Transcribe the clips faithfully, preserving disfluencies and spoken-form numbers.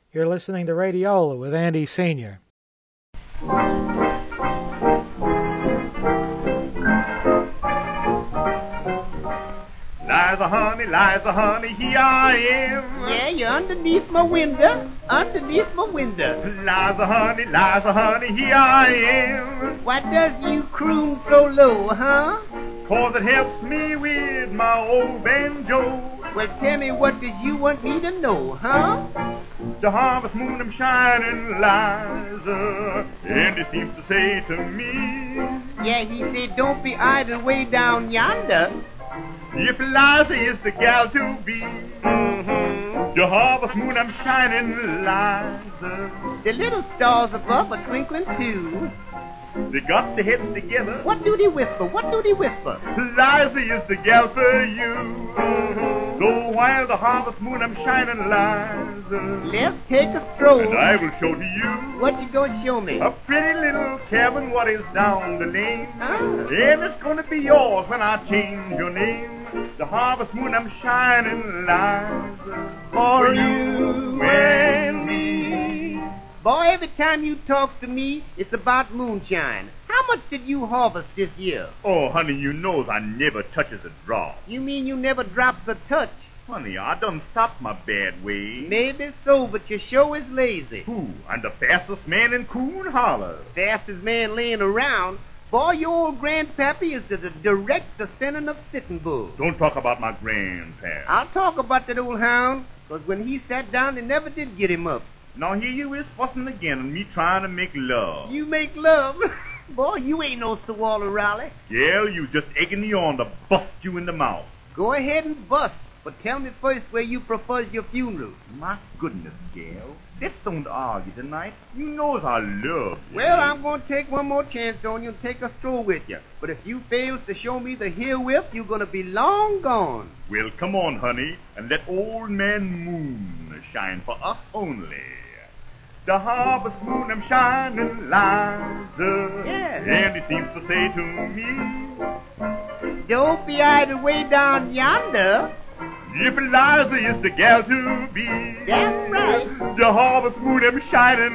You're listening to Radiola with Andy Senior Liza, honey, Liza, honey, here I am. Yeah, you're underneath my window, underneath my window. Liza, honey, Liza, honey, here I am. Why does you croon so low, huh? 'Cause it helps me with my old banjo. Well, tell me, what does you want me to know, huh? The harvest moon I'm shining, Liza, and he seems to say to me, yeah, he said, don't be idle way down yonder. If Liza is the gal to be, Mm-hmm. the harvest moon I'm shining, Liza. The little stars above are twinkling too. They got their heads together. What do they whisper? What do they whisper? Liza is the gal for you. Mm-hmm. So while the harvest moon I'm shining, Liza, Let's take a stroll. and I will show to you What you gonna show me? a pretty little cabin what is down the lane. Ah. And it's gonna be yours when I change your name. The harvest moon I'm shining, Liza, For you and me. Boy, every time you talk to me, it's about moonshine. How much did you harvest this year? Oh, honey, you knows I never touches a drop. You mean you never drops a touch? Honey, I done stopped my bad ways. Maybe so, but your show is lazy. Who? I'm the fastest man in Coon Hollow. Fastest man laying around. Boy, your old grandpappy is the, the direct descendant of Sitting Bull. Don't talk about my grandpa. I'll talk about that old hound, because when he sat down, they never did get him up. Now here you is fussing again and me trying to make love. You make love? Boy, you ain't no Sawalla Raleigh. Yeah, you just egging me on to bust you in the mouth. Go ahead and bust, but tell me first where you prefers your funeral. My goodness, gal. Let's don't argue tonight. You knows I love you. Well, I'm going to take one more chance on you and take a stroll with you. But if you fails to show me the herewith, you're going to be long gone. Well, come on, honey, and let old man Moon shine for us only. The harvest moon I'm shining, Liza. Yeah. And he seems to say to me, Don't be idle way down yonder. if Liza is the gal to be, That's right. the harvest moon I'm shining,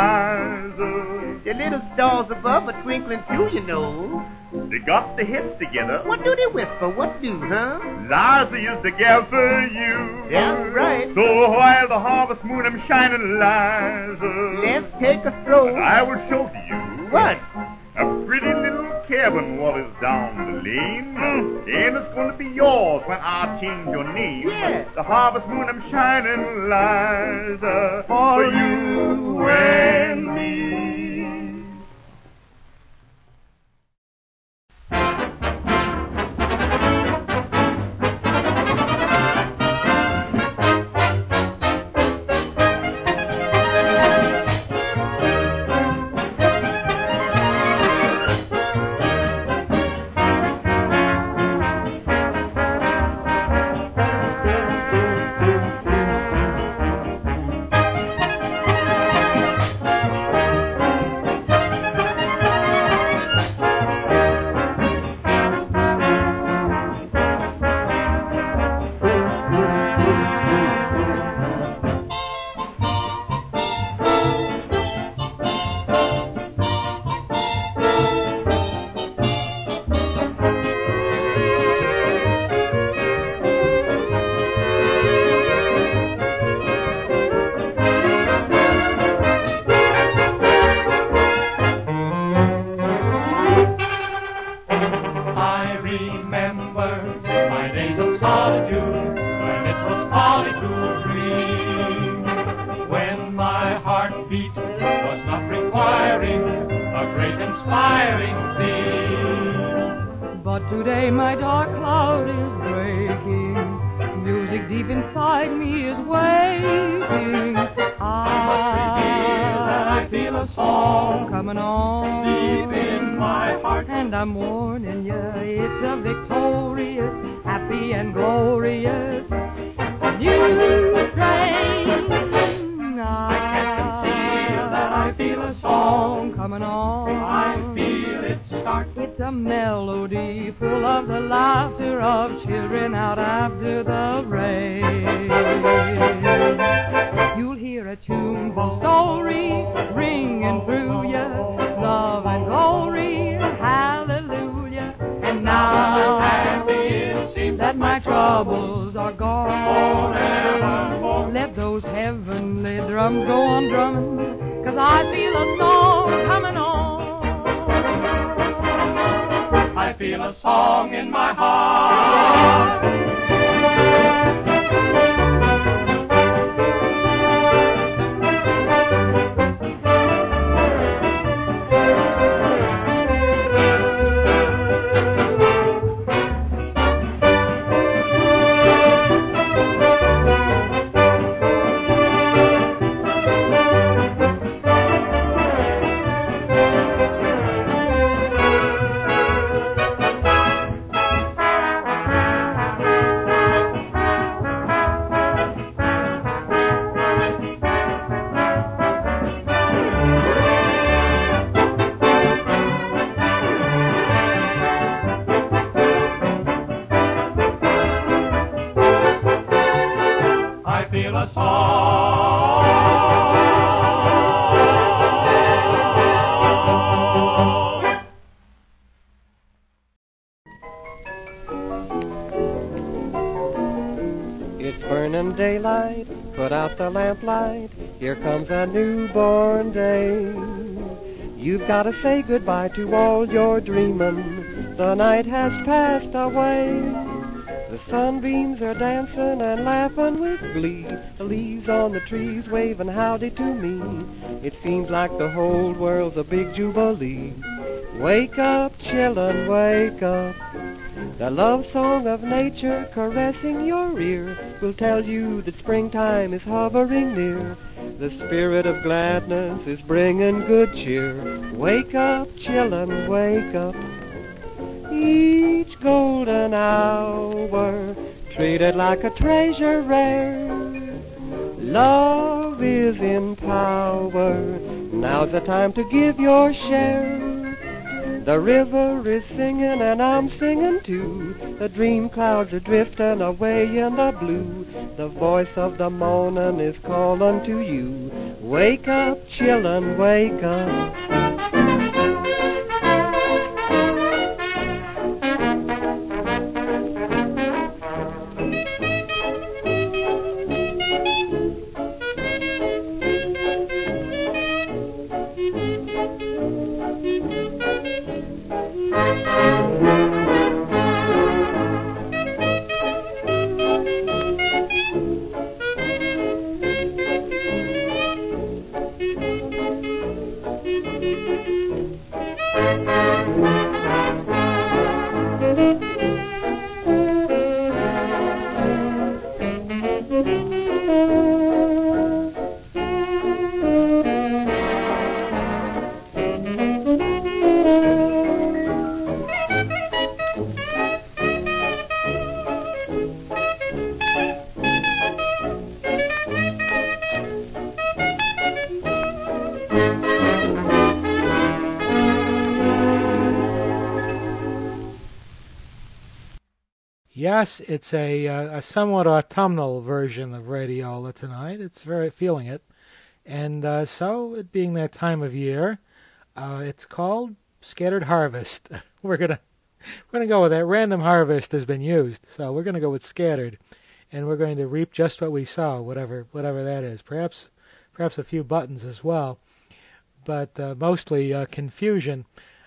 Liza. The little stars above are twinkling too, you know. They got their heads together. What do they whisper? What do, huh? Liza is the gal for you. That's right. So while the harvest moon I'm shining, Liza, Let's take a stroll. I will show to you What? a pretty little cabin what is down the lane. And it's going to be yours when I change your name. Yeah. The harvest moon I'm shining, Liza, for you and me. Today my dark cloud is breaking. Music deep inside me is waiting. I, I feel a song coming on deep in my heart, and I'm warning you, it's a victorious, happy and glorious new strain. I can conceal that I feel a song coming on. I feel it start. It's a melody full of the laughter of children out after the rain. You'll hear a tune those heavenly drums go on drumming, 'cause I feel a song coming on. I feel a song in my heart. Daylight, put out the lamplight, here comes a newborn day. You've got to say goodbye to all your dreamin', the night has passed away. The sunbeams are dancing and laughing with glee, the leaves on the trees waving howdy to me. It seems like the whole world's a big jubilee. Wake up, chillin', wake up. The love song of nature caressing your ear will tell you that springtime is hovering near. The spirit of gladness is bringing good cheer. Wake up, chillin', wake up. Each golden hour treated like a treasure rare. Love is in power. Now's the time to give your share. The river is singing and I'm singing too. The dream clouds are drifting away in the blue. The voice of the morning is calling to you. Wake up, chillin', wake up. Yes, it's a, uh, a somewhat autumnal version of Radiola tonight. It's very feeling it. And uh, so, it being that time of year, uh, it's called Scattered Harvest. We're gonna we're gonna go with that. Random harvest has been used, so we're gonna go with scattered, and we're going to reap just what we sow, whatever whatever that is. Perhaps perhaps a few buttons as well, but uh, mostly uh, confusion.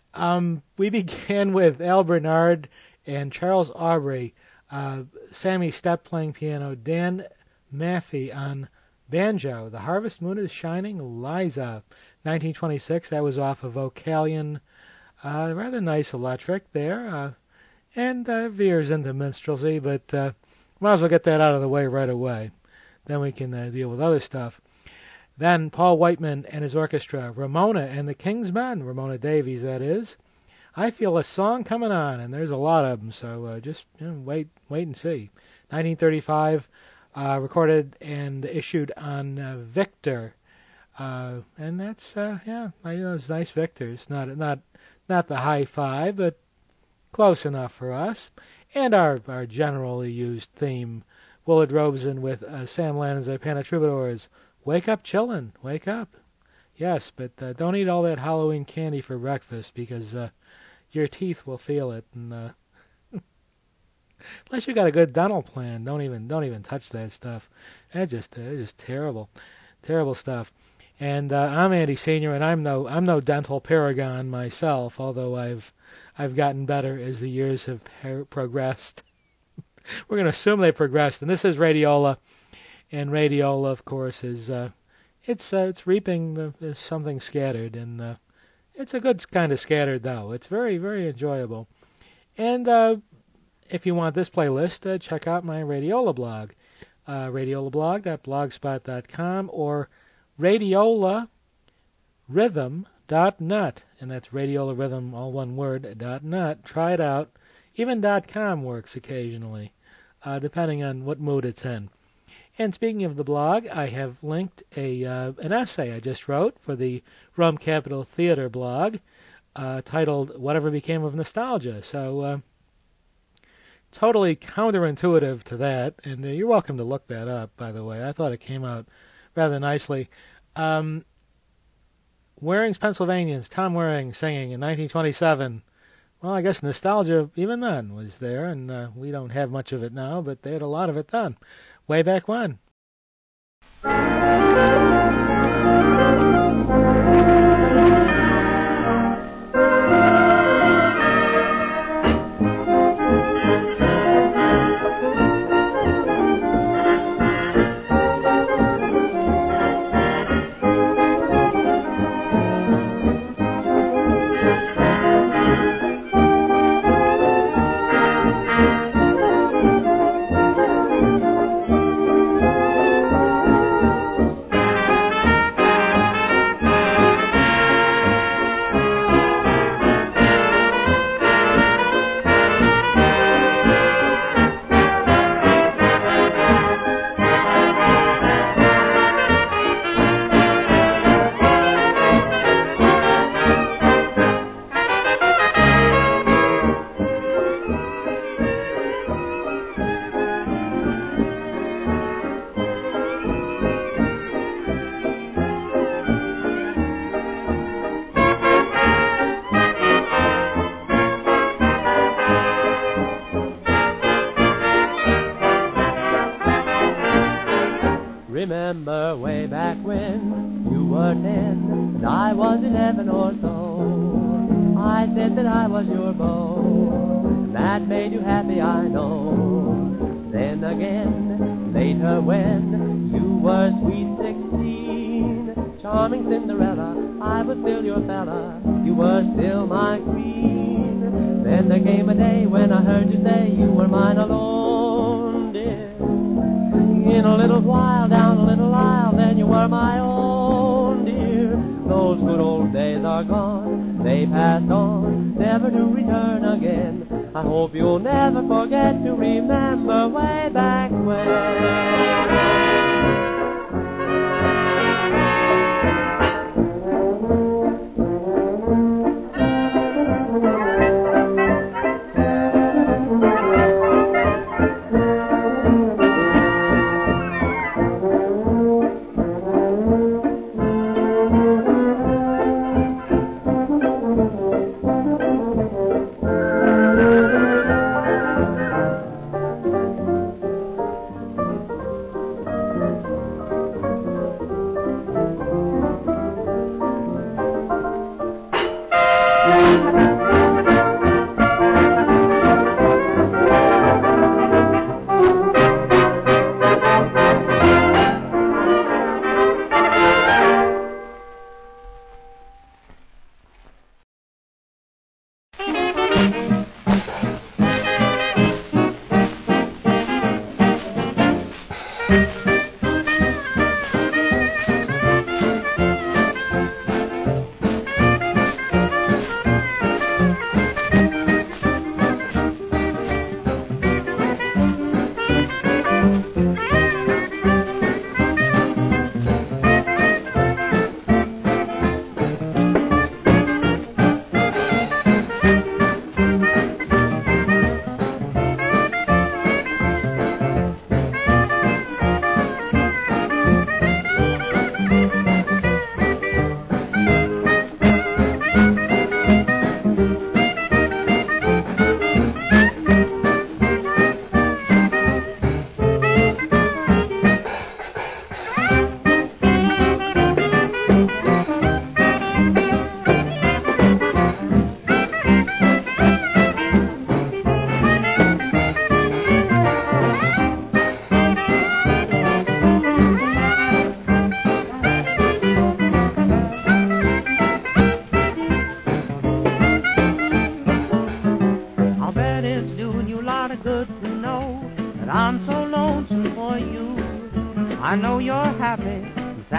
Um, we began with Al Bernard and Charles Aubrey, uh, Sammy Stepp playing piano, Dan Maffey on banjo. The Harvest Moon is Shining, Liza, nineteen twenty-six. That was off of Vocalion. Uh, rather nice electric there, uh, and uh, veers into minstrelsy, but uh, might as well get that out of the way right away. Then we can uh, deal with other stuff. Then Paul Whiteman and his orchestra, Ramona and the King's Men, Ramona Davies, that is. I Feel a Song Coming On, and there's a lot of them, so uh, just you know, wait wait and see. nineteen thirty-five, uh, recorded and issued on uh, Victor, uh, and that's, uh, yeah, I know it's nice Victors. Not not not the high five, but close enough for us. And our, our generally used theme, Willard Robeson with uh, Sam Lanza Troubadours, Wake Up Chillin', Wake Up. Yes, but uh, don't eat all that Halloween candy for breakfast, because uh, your teeth will feel it. And uh, Unless you got a good dental plan, don't even don't even touch that stuff. That's just it's just terrible, terrible stuff. And uh, I'm Andy Senior, and I'm no I'm no dental paragon myself, although I've I've gotten better as the years have per- progressed. We're going to assume they progressed, and this is Radiola, and Radiola, of course, is uh, it's uh, it's reaping the, something scattered, and uh, it's a good kind of scattered though. It's very very enjoyable. And uh, if you want this playlist, uh, check out my Radiola blog, uh, radiola blog dot blogspot dot com or radiola rhythm dot net, and that's Radiola Rhythm, all one word, dot net. Try it out. Even .com works occasionally, uh, depending on what mood it's in. And speaking of the blog, I have linked a uh, an essay I just wrote for the Rum Capital Theater blog, uh, titled "Whatever Became of Nostalgia." So, uh, totally counterintuitive to that, and uh, you're welcome to look that up, by the way. I thought it came out rather nicely. Um, Waring's Pennsylvanians, Tom Waring singing in nineteen twenty-seven. Well, I guess nostalgia even then was there, and uh, we don't have much of it now, but they had a lot of it then, way back when. Remember way back when you were ten and I was eleven or so. I said that I was your beau, and that made you happy, I know. Then again, later when you were sweet sixteen, charming Cinderella, I was still your fella, you were still my queen. Then there came a day when I heard you say you were mine alone, dear. In a little while, down a little aisle, then you were my own, dear. Those good old days are gone, they passed on, never to return again. I hope you'll never forget to remember way back when.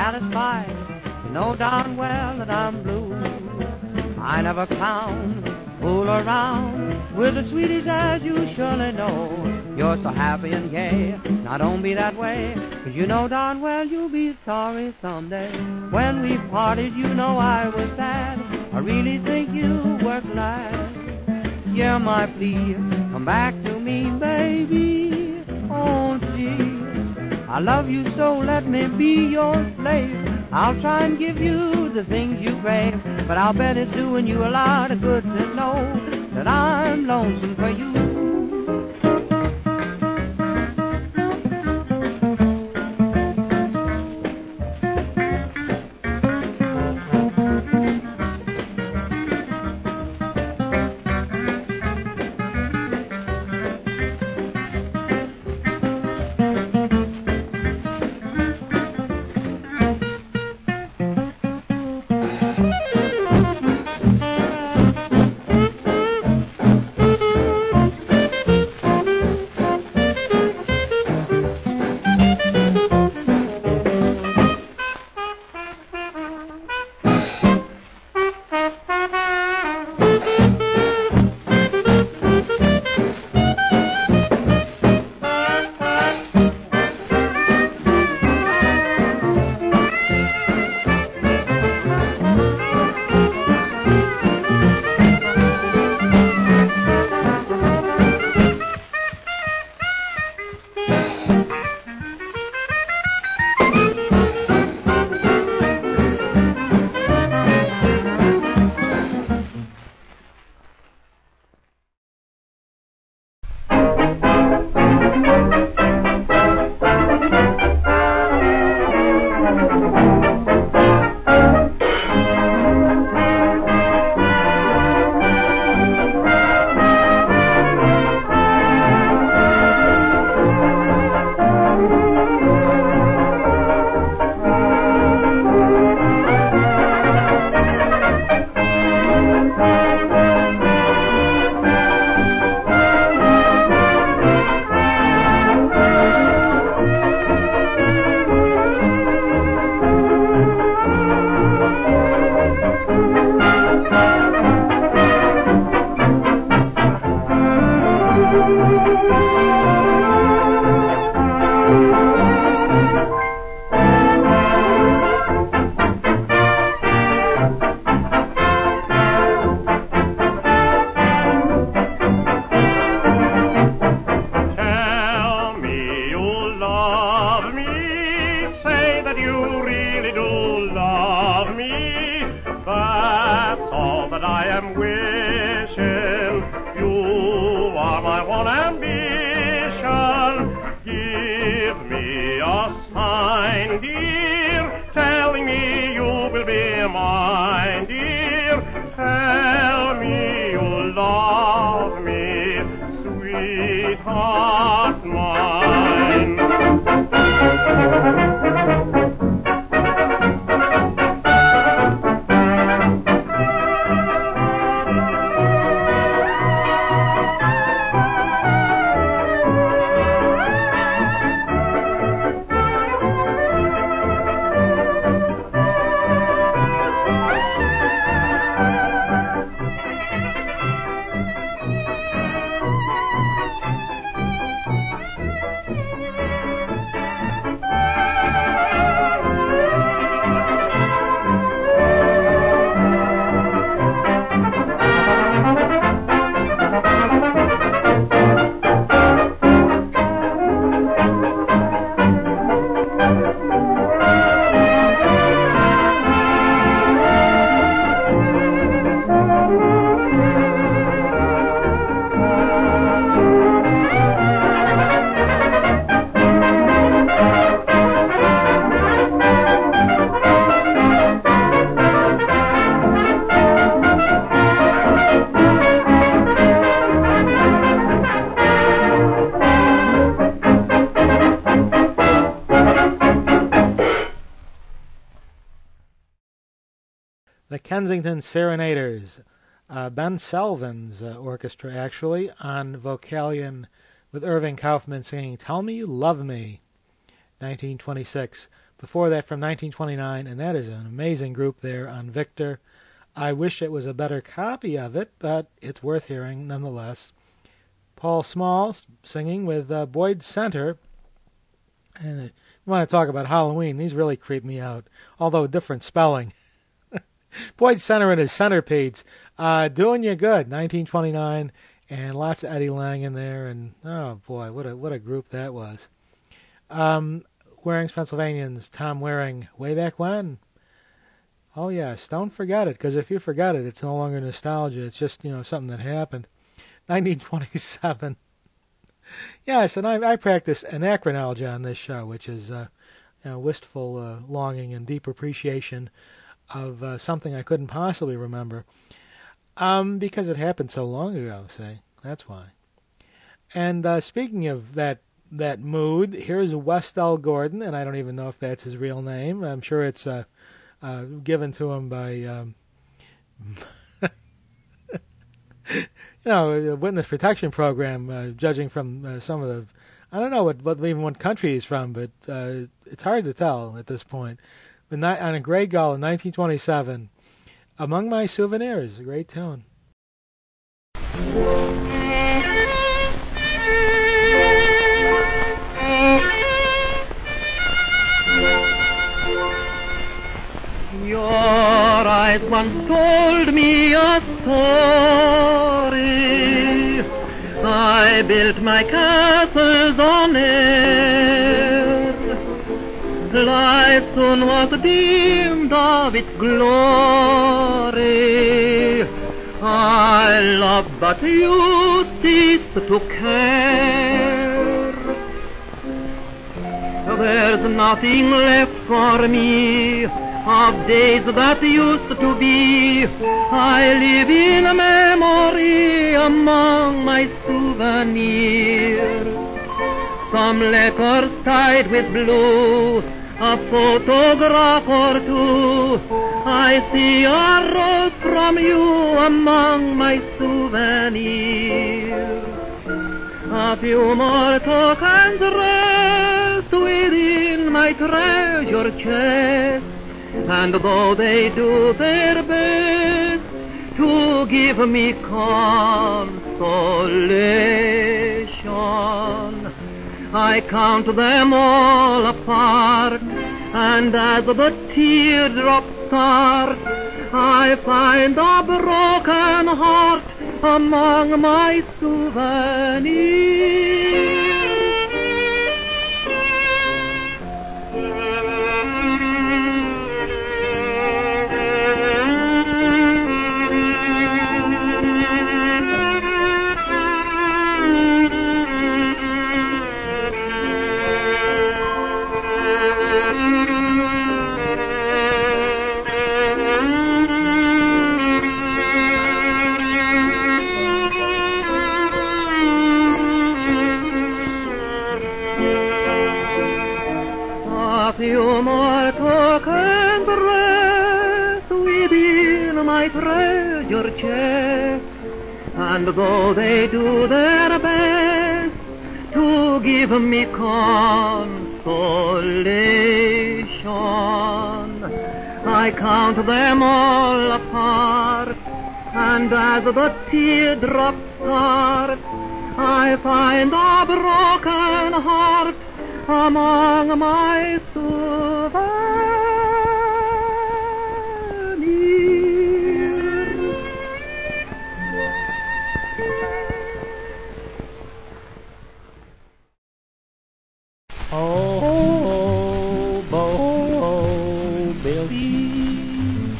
satisfied. You know darn well that I'm blue. I never clown, fool around with the sweeties, as you surely know. You're so happy and gay, now don't be that way, 'cause you know darn well you'll be sorry someday. When we parted, you know I was sad. I really think you were glad. Yeah, my plea, come back to me, baby. Oh, gee, I love you so, let me be your slave. I'll try and give you the things you crave, but I'll bet it's doing you a lot of good to know that I'm lonesome for you. The Kensington Serenaders, uh, Ben Selvins uh, orchestra actually, on Vocalion with Irving Kaufman singing Tell Me You Love Me, nineteen twenty-six. Before that, from nineteen twenty-nine, and that is an amazing group there on Victor. I wish it was a better copy of it, but it's worth hearing nonetheless. Paul Small singing with uh, Boyd Center. And uh, you want to talk about Halloween, these really creep me out, although different spelling. Boyd Center and his Centipedes, uh, doing you good, nineteen twenty-nine, and lots of Eddie Lang in there, and oh boy, what a what a group that was. Um, Waring's Pennsylvanians, Tom Waring, way back when. Oh yes, don't forget it, because if you forget it, it's no longer nostalgia. It's just, you know, something that happened. nineteen twenty-seven. Yes, and I, I practice anachronology on this show, which is uh, you know, wistful uh, longing and deep appreciation of uh, something I couldn't possibly remember, um, because it happened so long ago. Say that's why. And uh, speaking of that that mood, here's Westell Gordon, and I don't even know if that's his real name. I'm sure it's uh, uh, given to him by. Um, You know, the Witness Protection Program, uh, judging from uh, some of the, I don't know what, what even what country he's from, but uh, it's hard to tell at this point. But not, on a Grey Gull in nineteen twenty-seven, Among My Souvenirs, a great tune. Your eyes once told me a story. I built my castles on air. Life soon was dimmed of its glory. I loved, but you ceased to care. There's nothing left for me of days that used to be. I live in memory among my souvenirs. Some letters tied with blue, a photograph or two. I see a rose from you among my souvenirs. A few more tokens rest within my treasure chest, and though they do their best to give me consolation, I count them all apart, and as the teardrops start, I find a broken heart among my souvenirs. You more tokens rest within my treasure chest, and though they do their best to give me consolation, I count them all apart, and as the teardrops start, I find a broken heart among my souvenirs. Oh, Bo Billy,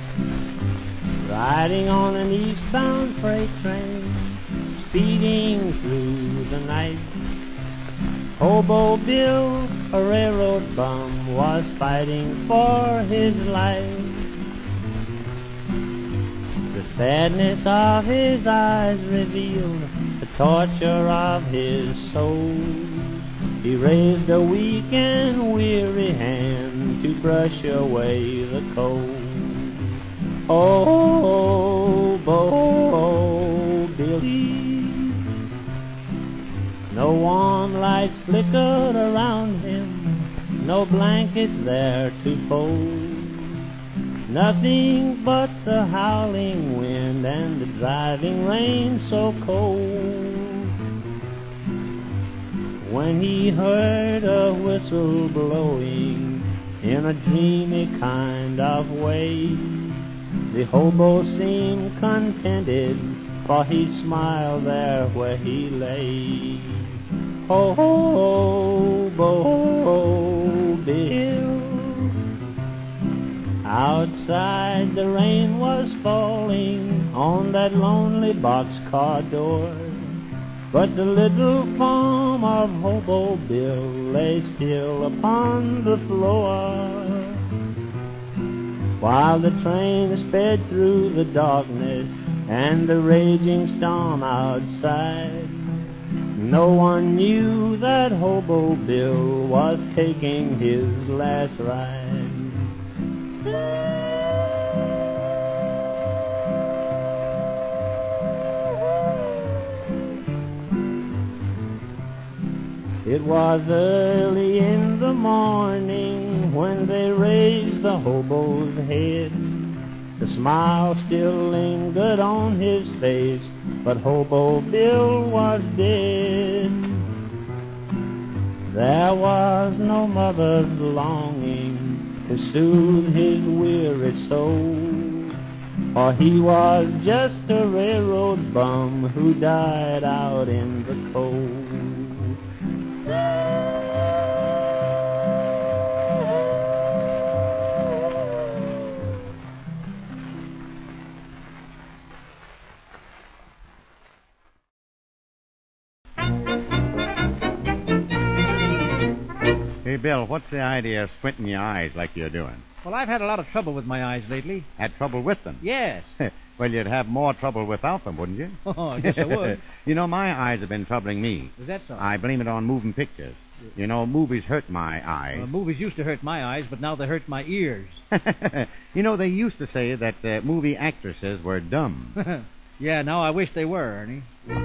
riding on an eastbound freight train, speeding through the night. Hobo Bill, a railroad bum, was fighting for his life. The sadness of his eyes revealed the torture of his soul. He raised a weak and weary hand to brush away the cold. Oh, Bo Billy, no warm lights flickered around him, no blankets there to fold, nothing but the howling wind and the driving rain so cold. When he heard a whistle blowing in a dreamy kind of way, the hobo seemed contented, for he smiled there where he lay. Ho, ho, ho, Bill. Outside the rain was falling on that lonely boxcar door, but the little form of Hobo Bill lay still upon the floor. While the train sped through the darkness and the raging storm outside, no one knew that Hobo Bill was taking his last ride. It was early in the morning when they raised the hobo's head. The smile still lingered on his face, but Hobo Bill was dead. There was no mother's longing to soothe his weary soul, for he was just a railroad bum who died out in the cold. Hey, Bill, what's the idea of squinting your eyes like you're doing? Well, I've had a lot of trouble with my eyes lately. Had trouble with them? Yes. Well, you'd have more trouble without them, wouldn't you? Oh, I guess I would. You know, my eyes have been troubling me. Is that so? I blame it on moving pictures. You know, movies hurt my eyes. Well, movies used to hurt my eyes, but now they hurt my ears. You know, they used to say that uh, movie actresses were dumb. Yeah, now I wish they were, Ernie.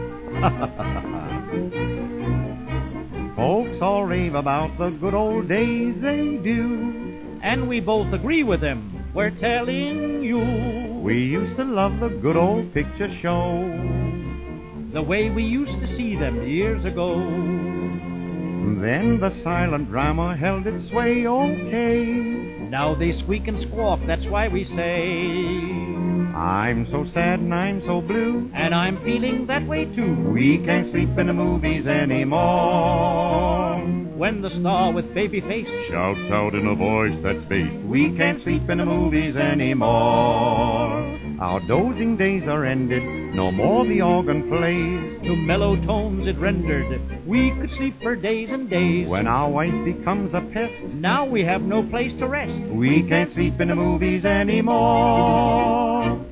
Folks all rave about the good old days they do, and we both agree with them. We're telling you, we used to love the good old picture show, the way we used to see them years ago. Then the silent drama held its sway, okay. Now they squeak and squawk, that's why we say, I'm so sad and I'm so blue, and I'm feeling that way too. We can't sleep in the movies anymore. When the star with baby face shouts out in a voice that's bass, we can't sleep in the movies anymore. Our dozing days are ended, no more the organ plays. To mellow tones it rendered, we could sleep for days and days. When our wife becomes a pest, now we have no place to rest. We can't sleep in the movies anymore.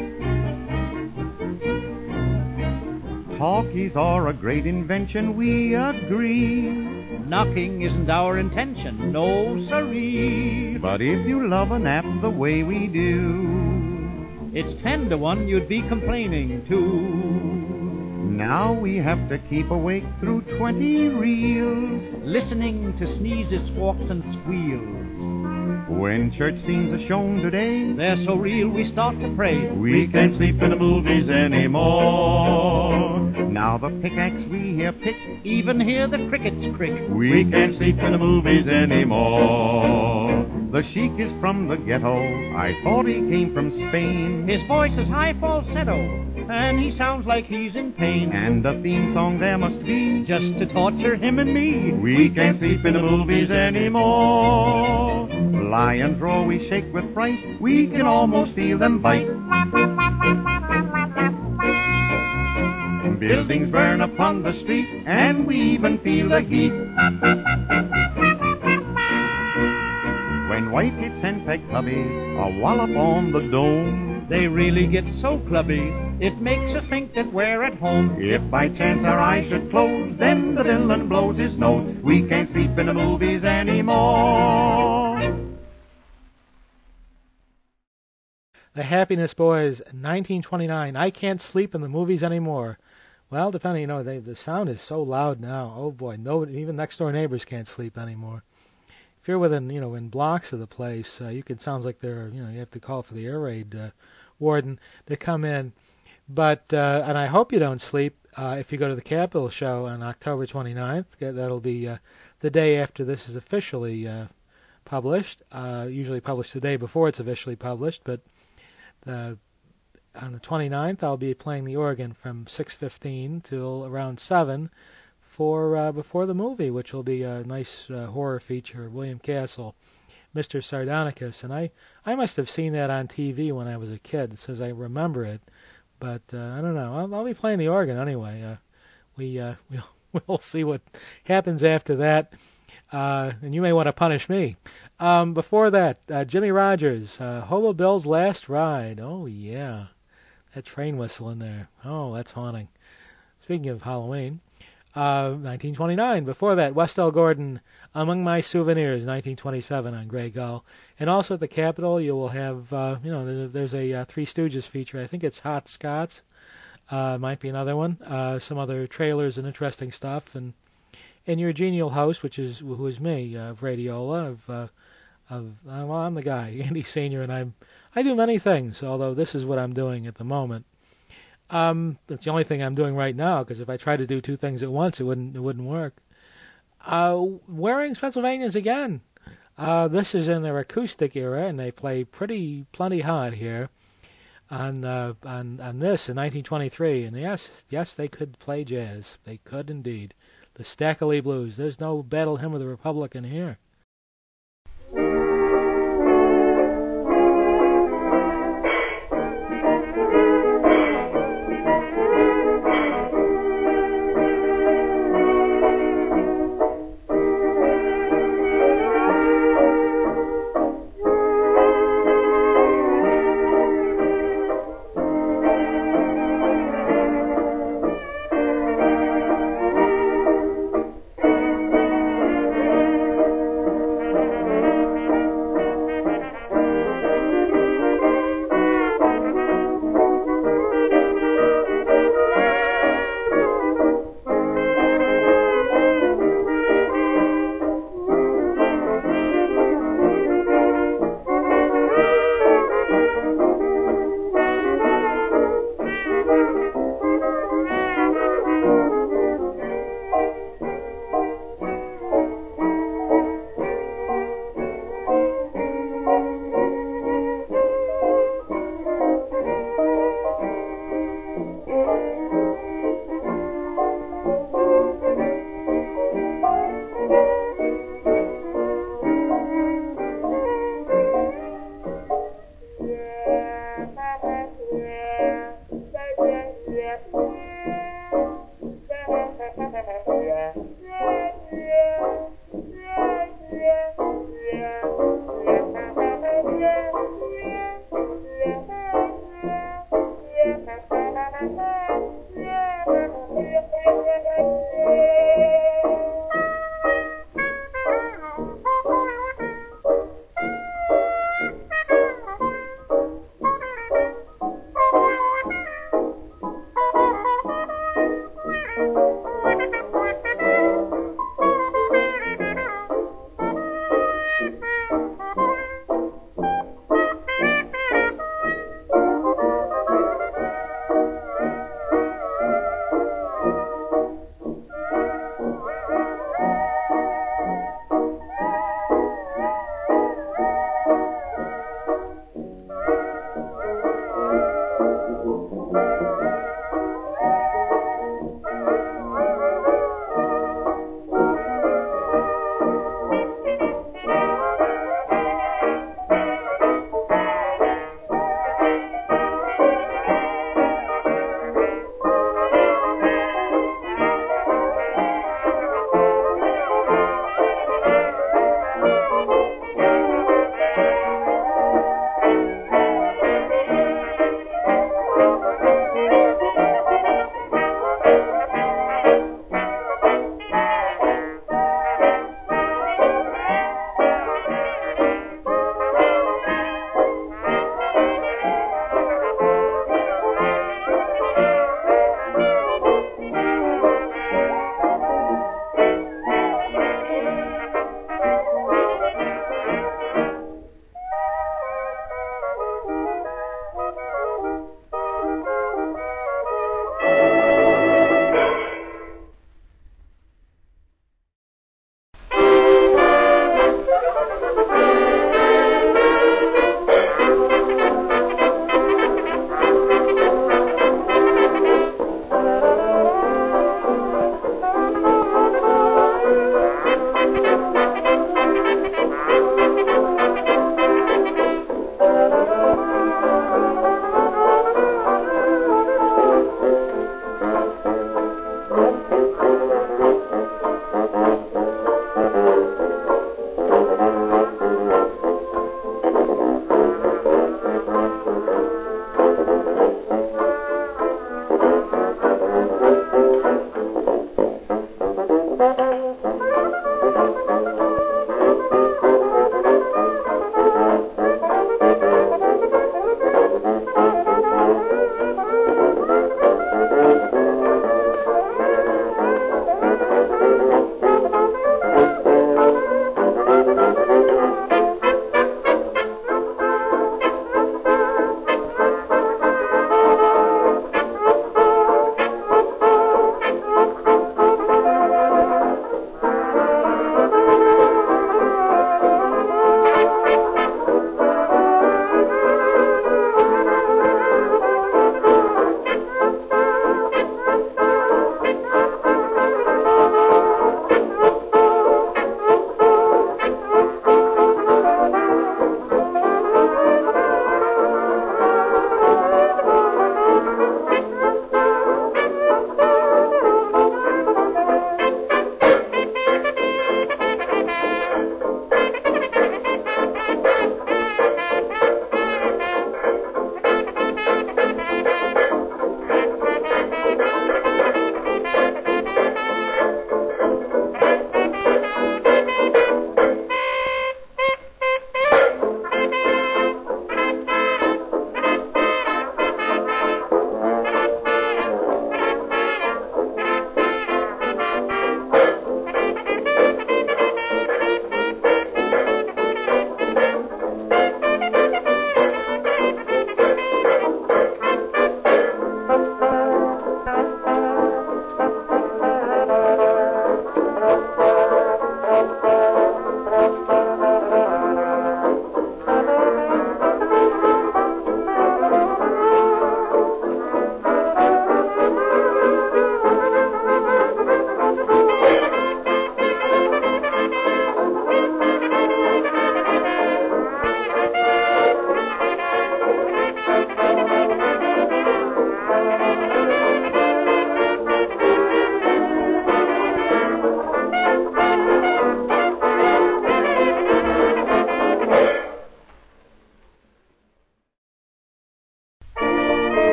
Talkies are a great invention, we agree. Knocking isn't our intention, no siree. But if you love a nap the way we do, it's ten to one you'd be complaining too. Now we have to keep awake through twenty reels, listening to sneezes, squawks, and squeals. When church scenes are shown today, they're so real we start to pray. We can't sleep in the movies anymore. Now the pickaxe we hear pick, even hear the crickets crick. We can't sleep in the movies anymore. The sheik is from the ghetto, I thought he came from Spain. His voice is high falsetto, and he sounds like he's in pain. And the theme song there must be, just to torture him and me. We can't sleep in the movies anymore. Lions roar, we shake with fright, we can almost feel them bite. Buildings burn upon the street, and we even feel the heat. When white hits and peg hubby a wallop on the dome, they really get so clubby, it makes us think that we're at home. If by chance our eyes should close, then the villain blows his nose. We can't sleep in the movies anymore. The Happiness Boys, nineteen twenty-nine. I can't sleep in the movies anymore. Well, depending, you know, they, the sound is so loud now. Oh boy, no, even next door neighbors can't sleep anymore. if you're within, you know, in blocks of the place, uh, you can sounds like they're, you know, you have to call for the air raid uh, warden to come in. But uh, and I hope you don't sleep uh, if you go to the Capitol show on October twenty-ninth. That'll be uh, the day after this is officially uh, published. Uh, usually published the day before it's officially published, but uh, on the twenty-ninth I'll be playing the organ from six fifteen till around seven for uh, before the movie, which will be a nice uh, horror feature of William Castle, Mister Sardonicus. And I, I must have seen that on T V when I was a kid. It says I remember it. But uh, I don't know. I'll, I'll be playing the organ anyway. Uh, we uh, we'll, we'll see what happens after that, uh, and you may want to punish me. Um, before that, uh, Jimmy Rogers, uh, Hobo Bill's Last Ride. Oh yeah, that train whistle in there. Oh, that's haunting. Speaking of Halloween, uh, nineteen twenty-nine. Before that, Westell Gordon, Among My Souvenirs, nineteen twenty-seven on Grey Gull. And also at the Capitol, you will have, uh, you know, there's, there's a uh, Three Stooges feature. I think it's Hot Scots. Uh, might be another one. Uh, some other trailers and interesting stuff. And and your genial host, which is who is me, uh, of Radiola, of, uh, of uh, well, I'm the guy, Andy Senior, and I'm I do many things. Although this is what I'm doing at the moment. Um, that's the only thing I'm doing right now, because if I tried to do two things at once, it wouldn't it wouldn't work. Uh, Waring's Pennsylvanians again. Uh, this is in their acoustic era, and they play pretty plenty hard here on uh, on on this in nineteen twenty-three. And yes, yes, they could play jazz. They could indeed. The Stackley Blues. There's no Battle Hymn of the Republic in here.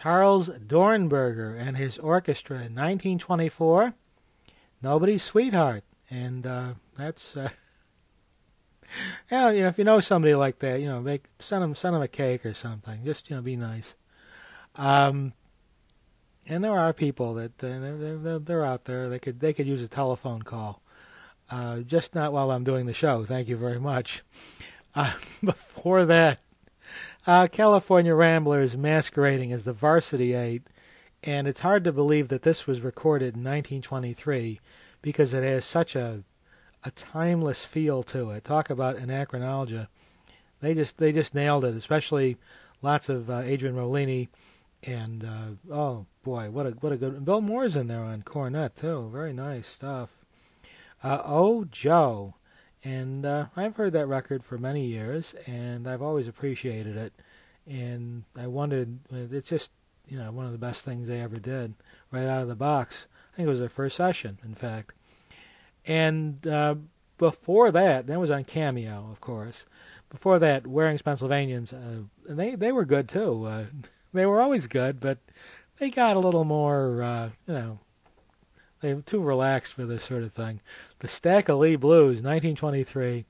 Charles Dornberger and his orchestra in nineteen twenty-four, Nobody's Sweetheart. And uh, that's, uh, yeah, you know, if you know somebody like that, you know, make send them send them a cake or something. Just, you know, be nice. Um, and there are people that uh, they're, they're they're out there. They could they could use a telephone call. Uh, just not while I'm doing the show. Thank you very much. Uh, before that, uh, California Ramblers masquerading as the Varsity Eight, and it's hard to believe that this was recorded in nineteen twenty-three because it has such a a timeless feel to it. Talk about anachronologia. They just they just nailed it, especially lots of uh, Adrian Molini, and uh, oh boy, what a what a good. And Bill Moore's in there on cornet too. Very nice stuff. Uh, oh Joe, and uh, I've heard that record for many years, and I've always appreciated it. And I wondered, it's just you know one of the best things they ever did right out of the box. I think it was their first session, in fact. And uh, before that, that was on Cameo, of course. Before that, Waring's Pennsylvanians, uh, they they were good too. Uh, they were always good, but they got a little more, uh, you know, they were too relaxed for this sort of thing. The Stack-a-Lee Blues, nineteen twenty-three.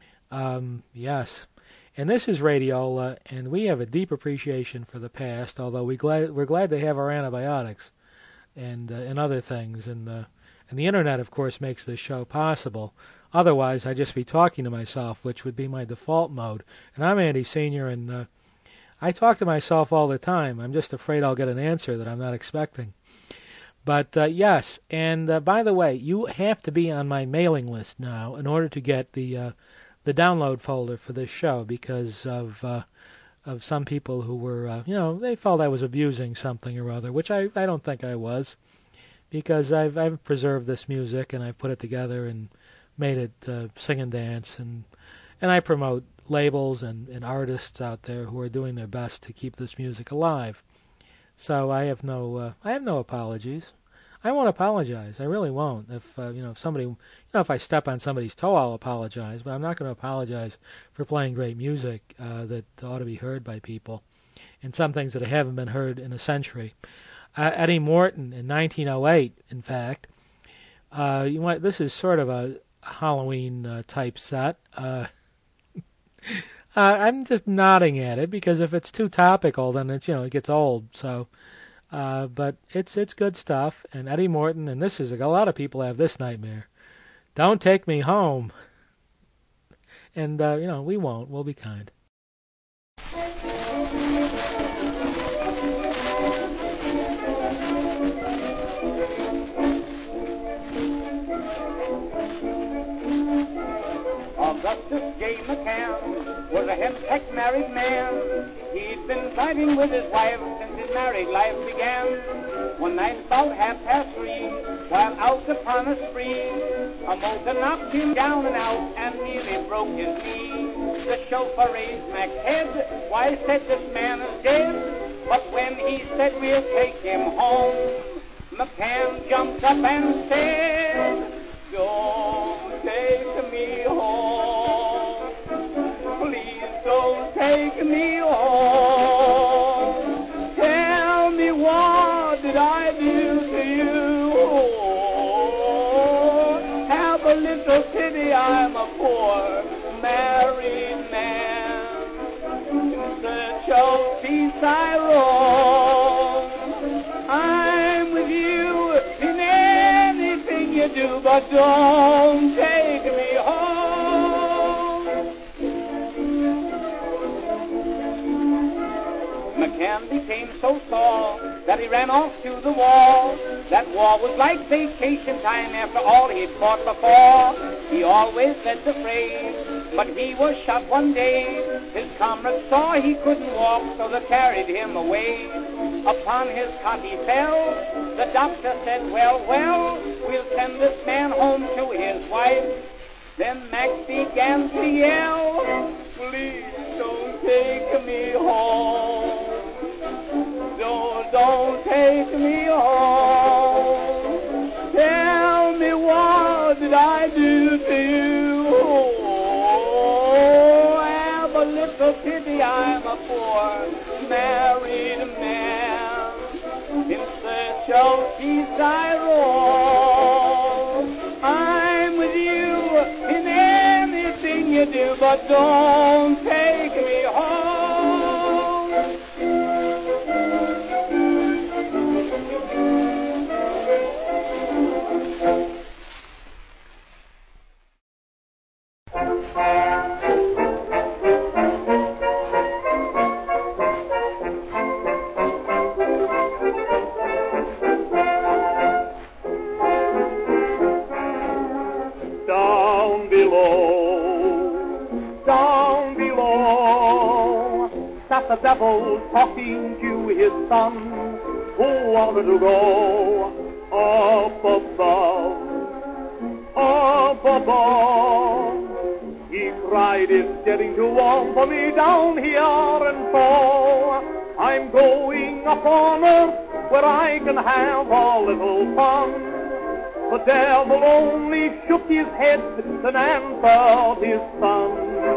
Um, yes. And this is Radiola, and we have a deep appreciation for the past, although we glad, we're glad they have our antibiotics and uh, and other things. And, uh, and the Internet, of course, makes this show possible. Otherwise, I'd just be talking to myself, which would be my default mode. And I'm Andy Senior, and uh, I talk to myself all the time. I'm just afraid I'll get an answer that I'm not expecting. But, uh, yes, and uh, by the way, you have to be on my mailing list now in order to get the uh, the download folder for this show because of uh, of some people who were, uh, you know, they felt I was abusing something or other, which I, I don't think I was, because I've I've preserved this music and I've put it together and made it uh, sing and dance, and and I promote labels and, and artists out there who are doing their best to keep this music alive. So I have no uh, I have no apologies. I won't apologize. I really won't. If uh, you know if somebody you know if I step on somebody's toe, I'll apologize. But I'm not going to apologize for playing great music uh, that ought to be heard by people, and some things that haven't been heard in a century. Uh, Eddie Morton in nineteen oh eight, in fact. Uh, you want this is sort of a Halloween uh, type set. Uh, uh, I'm just nodding at it because if it's too topical, then it's you know it gets old. So, uh, but it's it's good stuff. And Eddie Morton, and this is a lot of people have this nightmare. Don't take me home. And uh, you know we won't. We'll be kind. Augustus J. McCann was a henpecked married man. He'd been fighting with his wife since his married life began. One night about half past three, while out upon a spree, a motor knocked him down and out and nearly broke his knee. The chauffeur raised Mac's head. Why, said, this man is dead. But when he said we'll take him home, McCann jumped up and said, don't take me home. Please don't take me home. Tell me what did I do to you? Have a little pity, I'm a poor married man. In search of peace I roam. I'm with you in anything you do, but don't take me home. McCann became so tall that he ran off to the wall. That war was like vacation time after all he'd fought before. He always led the fray, but he was shot one day. His comrades saw he couldn't walk, so they carried him away. Upon his cot he fell. The doctor said, well, well, we'll send this man home to his wife. Then Mac began to yell, please don't take me home. Don't, don't take me home. Tell me what did I do to you? Oh, have a little pity, I'm a poor married man. east I roll. I'm with you in anything you do, but don't take me home. Down below, down below, sat the devil talking to his son, who wanted to go up above, up above. He cried, it's getting too warm for me down here, and so I'm going up on earth where I can have a little fun. The devil only shook his head and answered his son,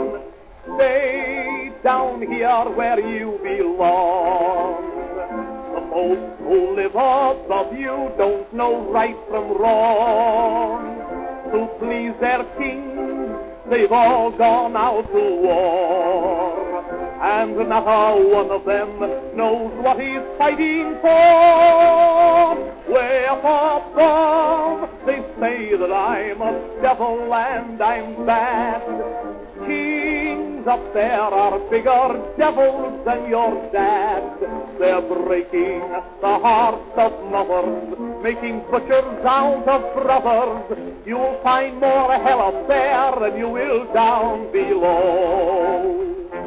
stay down here where you belong. The folks who live above you don't know right from wrong. To please their king, they've all gone out to war. And not a one of them knows what he's fighting for. Way up above, they say that I'm a devil and I'm bad. Kings up there are bigger devils than your dad. They're breaking the hearts of mothers, making butchers out of brothers. You'll find more hell up there than you will down below.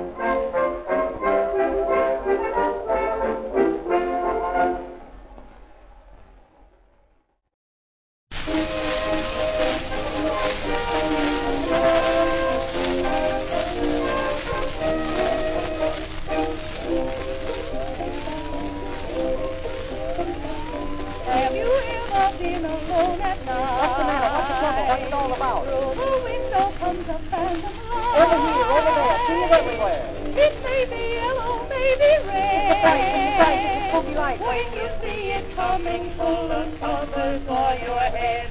Have you ever been alone at night? What's the matter? What's the trouble? What's it all about? Through the window comes a phantom light. Over here, over there. See it everywhere. It may be yellow, may be red. It's bright, it's bright, it's spooky light. When you see it coming, pull the covers for your head.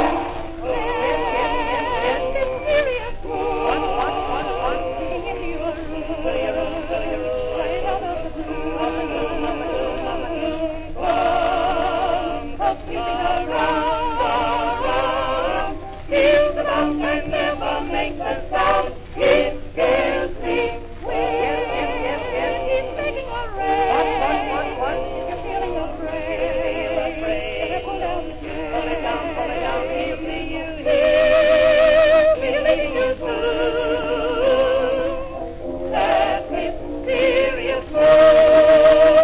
Yes, mysterious moon. What, what, what, what? Peeking into your room. Right out of the blue. Of the gloom, of the gloom, of the gloom. Come, creeping around, around. Heels about and never makes a sound. It scares me. Yes, yes, yes, yes. He's making a rain. What, what, what, what? You're feeling afraid. Afraid. Pull down the chair. Pull it down, pull it down. He'll see you. He'll be leading you through that mysterious moon.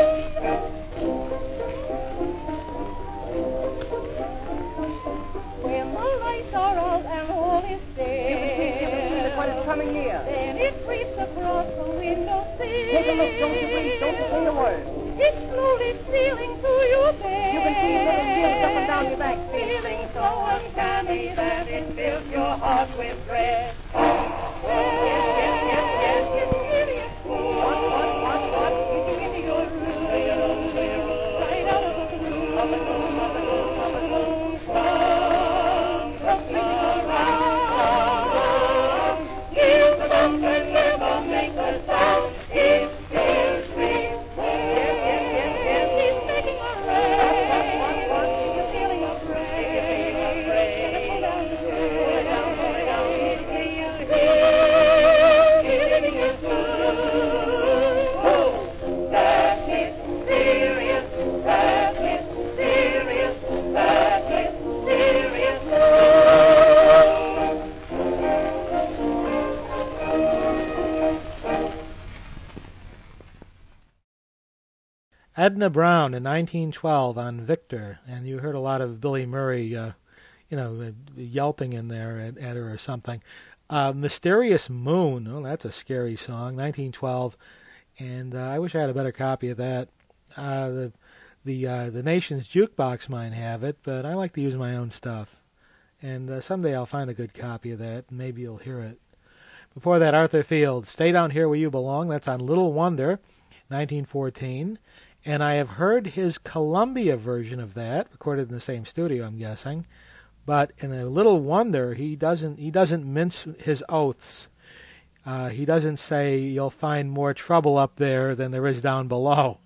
When the lights are out and all is still, You can see, you can see the one is coming near. then it creeps across the window sill. Take a look, don't you please, don't say a word. It's slowly stealing through your bed. You can see little chills up and down your back. Feeling so uncanny that it fills your heart with dread. Yes, yes, yes, yes, it's serious. What, what, what, what? Peeking into your room. Right out of the gloom, of the gloom, of the gloom, of the gloom. Come, come, creeping around. Heels about and never make a sound. It scares me. Yes, yes, yes, yes, he's making a rain. You're feeling afraid. Pull down the chair. Pull it down, pull it down. He'll see you. He's leading you through. Oh, that mysterious, that mysterious, that mysterious moon. Edna Brown in nineteen twelve on Victor, and you heard a lot of Billy Murray, uh, you know, uh, yelping in there at, at her or something. Uh, Mysterious Moon, oh, that's a scary song, nineteen twelve, and uh, I wish I had a better copy of that. Uh, the the uh, the Nation's Jukebox might have it, but I like to use my own stuff, and uh, someday I'll find a good copy of that, and maybe you'll hear it. Before that, Arthur Fields, Stay Down Here Where You Belong, that's on Little Wonder, nineteen fourteen. And I have heard his Columbia version of that, recorded in the same studio, I'm guessing. But in a Little Wonder, he doesn't he doesn't mince his oaths. Uh, he doesn't say you'll find more trouble up there than there is down below.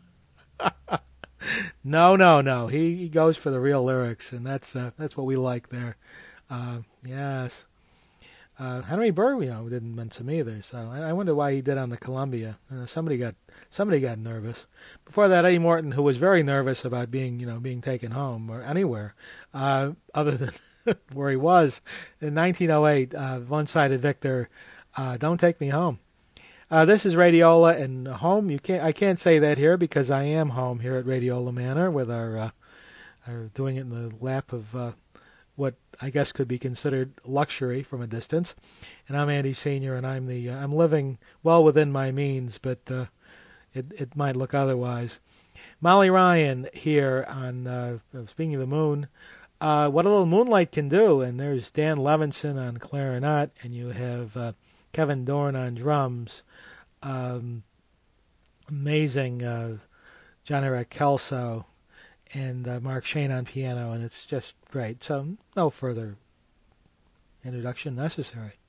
no, no, no. He, he goes for the real lyrics, and that's uh, that's what we like there. Uh, yes. Uh, Henry Burr, you know, didn't mince him either. So I, I wonder why he did on the Columbia. Uh, somebody got somebody got nervous. Before that, Eddie Morton, who was very nervous about being, you know, being taken home or anywhere, uh, other than where he was in nineteen oh eight. Uh, One-Sided Victor, uh, Don't Take Me Home. Uh, this is Radiola and home. You can't. I can't say that here because I am home here at Radiola Manor with our, uh, our doing it in the lap of. Uh, what I guess could be considered luxury from a distance. And I'm Andy Senior, and I'm the uh, I'm living well within my means, but uh, it it might look otherwise. Molly Ryan here on uh, speaking of the moon, uh, what a little moonlight can do. And there's Dan Levinson on clarinet, and you have uh, Kevin Dorn on drums. Um, amazing uh, John Eric Kelso. And uh, Mark Shane on piano, and it's just great. So no further introduction necessary.